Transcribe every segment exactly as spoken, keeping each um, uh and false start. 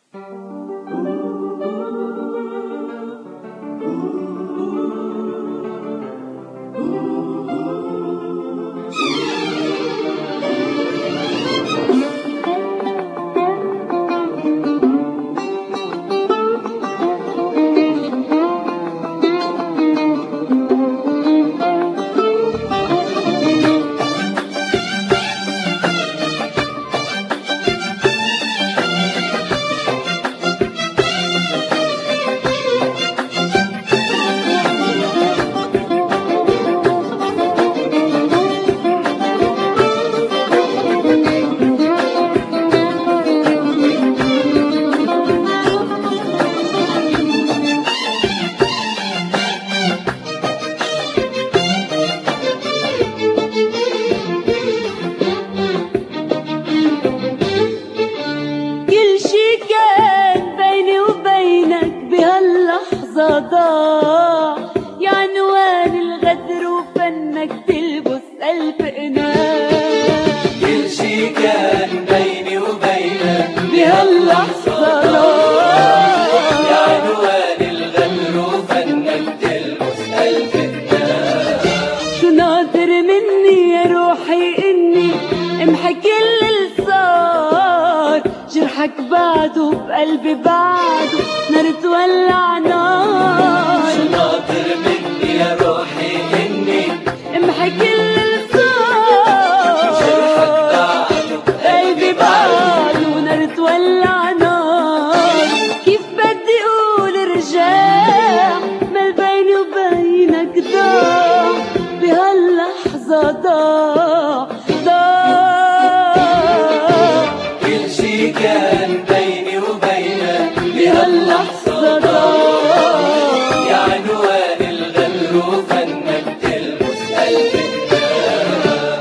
ضاع يا عنوان الغدر وفنك تلبس ألف قناع. كل شي كان بيني وبينك بهاللحظة ضاع يا عنوان الغدر وفنك تلبس ألف قناع. شو ناطر مني يا روحي إني امحي كل اللي صار، جرحك بعده بقلبي بعده نار تولع نار. شو ناطر مني يا روحي إني امحي كل اللي صار، جرحك بعده بقلبي بعده نار تولع نار. كيف بدي اقول رجع ما بيني وبينك ضاع بهاللحظة ضاع ضاع. كل شي كان بيني وبينك بهاللحظة ضاع يا عنوان الغدر وفنك تلبس ألف قناع.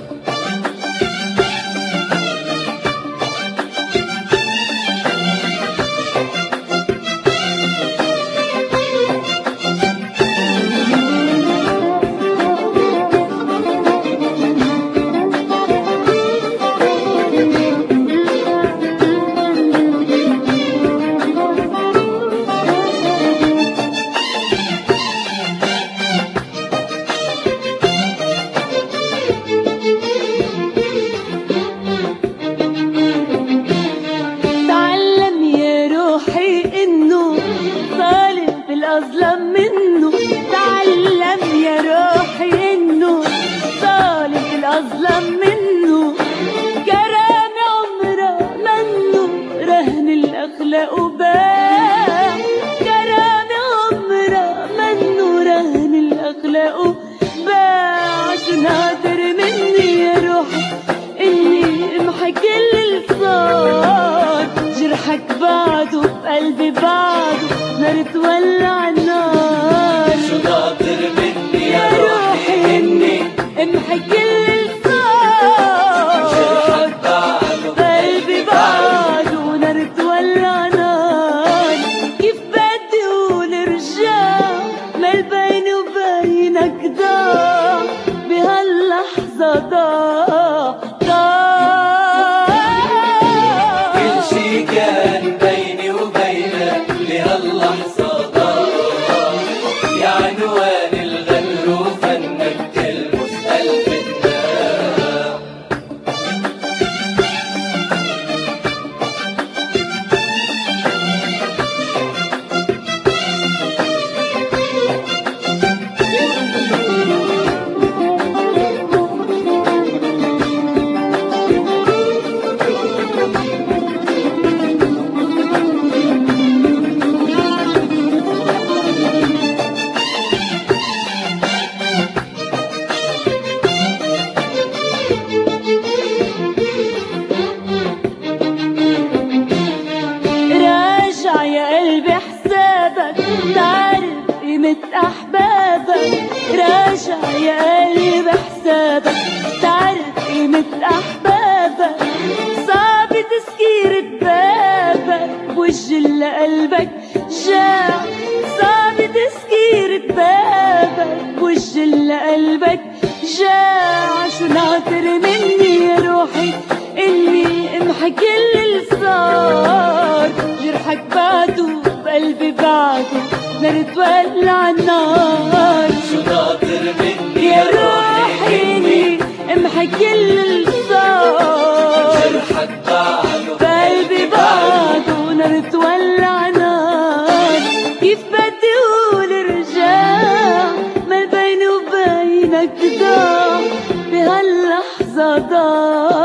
تعلم يا روحي انه ظالم في الاظلم منه. تعلم يا روحي انه ظالم في الاظلم منه. كرام عمره منه رهن الاخلاق وباع. كرام عمره منه رهن الاخلاق باع. شو ناطر مني يا روحي اني امحي كل اللي صار، جرحك بعده بقلبي بعده نار تولع النار. شو ناطر مني يا روحي اني امحي كل اللي صار، جرحك بعده بقلبي بعده نار تولع نار. كيف بدي اقول ارجع ما بيني وبينك ضاع بهاللحظة ضاع ضاع. كل شي كان بيني وبينك بهاللحظة ضاع يا عنوان الغدر وفنك تلبس ألف قناع. راجع يا قلبي حسابك تعرف قيمة أحبابك. راجع يا قلبي حسابك تعرف قيمة أحبابك. صعب تسكير بابك بوجه اللي قلبك جاع. صعب تسكير بابك بوجه اللي قلبك جاع. شو ناطر مني يا روحي إني امحي كل اللي صار، ونار تولع النار. شو ناطر مني يا روحي امحي كل الصار، جرحك بعده بقلبي بعده ونار تولع نار. كيف بدي اقول ارجع ما بيني وبينك ضاع بهاللحظة ضاع.